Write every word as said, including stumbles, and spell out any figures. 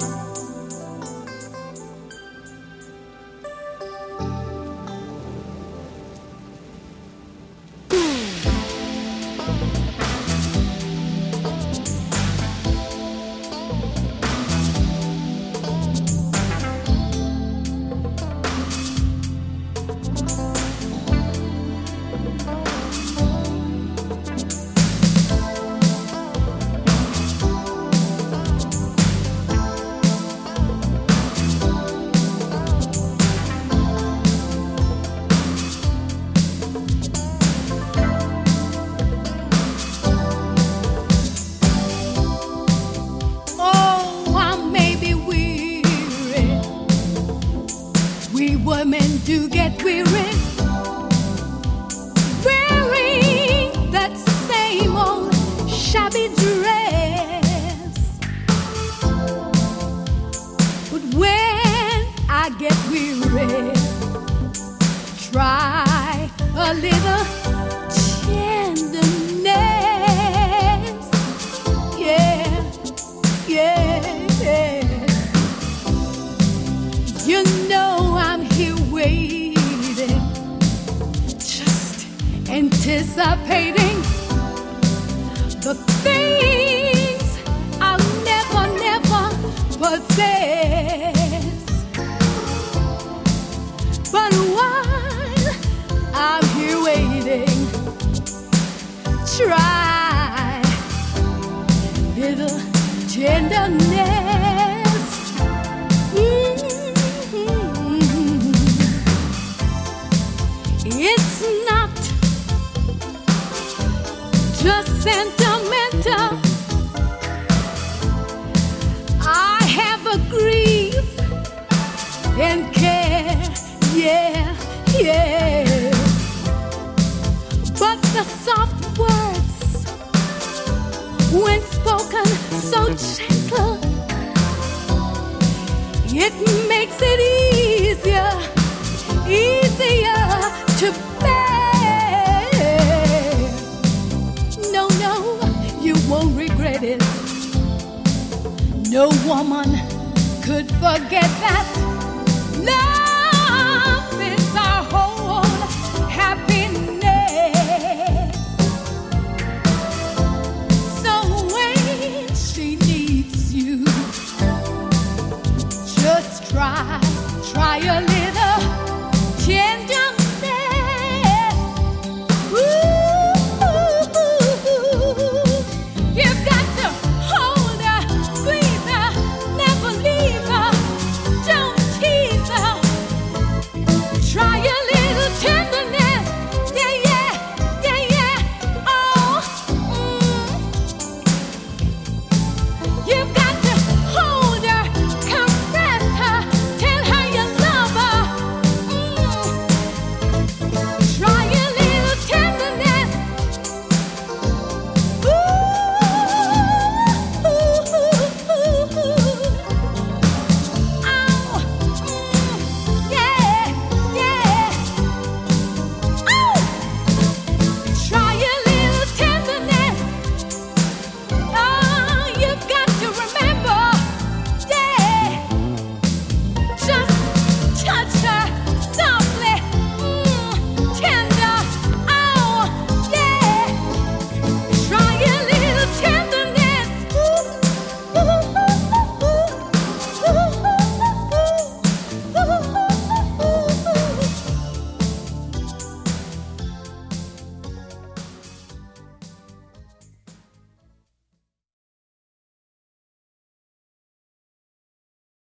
Women do get weary, wearing that same old shabby dress. But when I get weary, try a little tenderness. Yeah, yeah, yeah. You know I'm here waiting, just anticipating the things I'll never, never possess. But while I'm here waiting, try little tenderness. It's not just sentimental. I have a grief and care, yeah, yeah. But the soft words, when spoken so gentle, it makes it easier, easier to bear. No, no, you won't regret it. No woman could forget that.